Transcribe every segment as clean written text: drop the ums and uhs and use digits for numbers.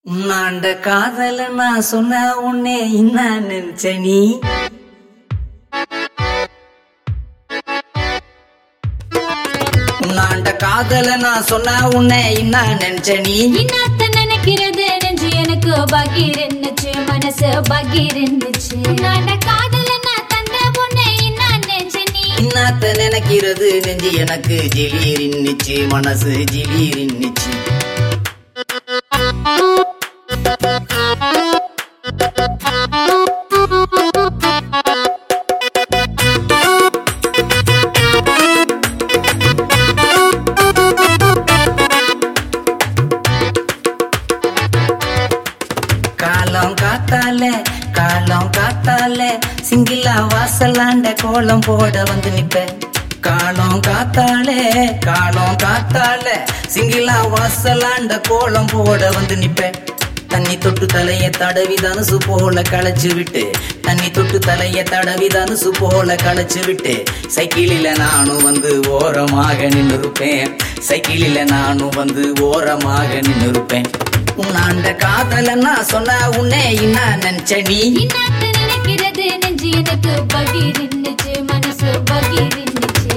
உன்னாண்ட காதல நான் சொன்ன உன்னே என்ன நினைச்ச நீ? உன்னாண்ட காதல நான் சொன்ன உன்னே என்ன நினைச்ச நீ? இன்னாத்த நினைக்கிறது நெஞ்சு எனக்கு பகீர் இருந்துச்சு, மனசு பகீர் இருந்துச்சு. உன்னாண்ட காதல நான் தந்த உன்னை என்ன நினைச்ச நீ? இன்னாத்த நினைக்கிறது நெஞ்சு எனக்கு ஜிலீர் இன்னிச்சு, மனசு ஜிலீர் இன்னிச்சு. காலம் காத்தால சிங்கிலா வாசலாண்ட கோலம் போட வந்து நிப்ப. காலம் காத்தால சிங்கிலா வாசலாண்ட கோலம் போட வந்து நிப்ப. தண்ணி தொட்டு தலைய தடவி தனுசு போல களைச்சு விட்டு, தண்ணி தொட்டு தலைய தடவி தனுசு போல களைச்சு விட்டு, சைக்கிளில நானும் வந்து ஓரமாக நின்னுருப்பேன், சைக்கிளில நானும் வந்து ஓரமாக நின்னுருப்பேன். உன்னாண்ட காதல நான் சொன்ன உன்னே என்ன நினைச்ச நீ? இன்னாத்த நினைக்கிறது நெஞ்சு எனக்கு பகீர் இருந்துச்சு, மனசு பகீர் இருந்துச்சு.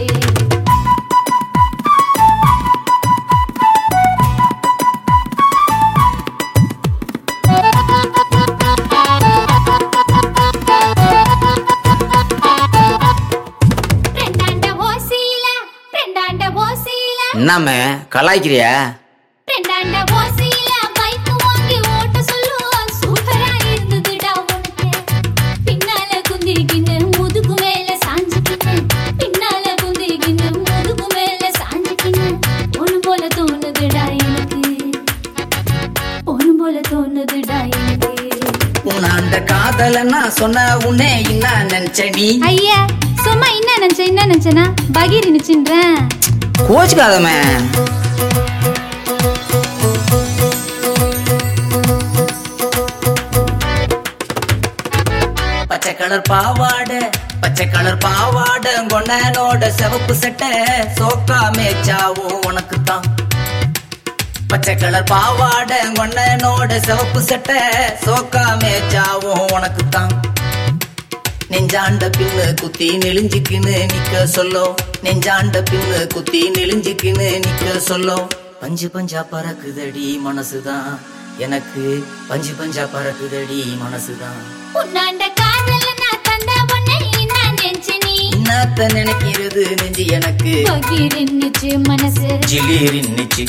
என்னமே கலாய்க்கிறியா? உன்னாண்ட காதல நான் சொன்ன உன்னே என்ன நினைச்ச நீ? ஐயா சும்மா என்ன நினைச்சனா பகீர் நினைச்சுன்றேன். கோச்சுக்காதமே. பச்சை கலர் பாவாட கொண்டனோட சிவப்பு சட்டை சோக்கா மேச்சாவும் உனக்கு தான். பச்சை கலர் பாவாட கொண்டனோட சிவப்பு சட்டை சோக்கா மேச்சாவும் உனக்கு தான். நெஞ்சாண்ட பின்னு குத்தி நெளிஞ்சுக்கின்னு நிக்க சொல்லோ, நெஞ்சாண்ட பின்னு குத்தி நெளிஞ்சுக்கின்னு நிக்க சொல்லோ. பஞ்சு பஞ்சா பறக்குதடி மனசுதான் எனக்கு, பஞ்சு பஞ்சா பறக்குதடி மனசுதான். உன்னாண்ட காதல நான் தந்த உன்னை என்ன நினைச்ச நீ? இன்னாத்த நினைக்கிறது நெஞ்சு எனக்கு பகீர் இருந்துச்சு, மனசு ஜிலீர் இன்னிச்சு.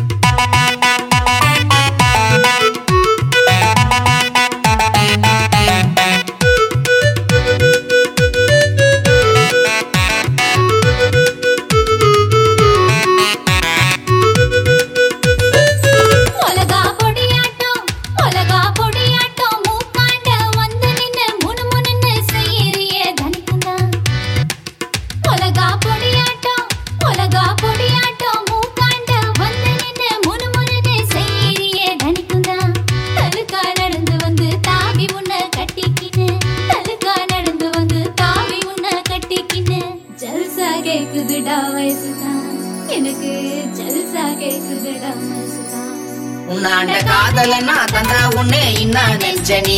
எனக்கு ஜல்சா கேக்குதுடா மனசுதான். உன்னாண்ட காதல நான் தந்த உன்னே என்ன நினைச்ச நீ?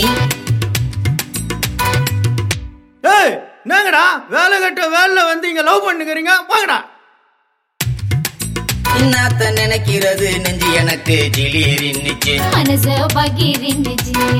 ஏய் என்னங்கடா வேலை கட்ட வேலை வந்து இங்க லவ் பண்ணுகிறீங்க? வாங்கடா. இன்னாத்த நினைக்கிறது நெஞ்சு எனக்கு ஜிலீர் இன்னிச்சு, மனசு பகீர் இருந்துச்சு.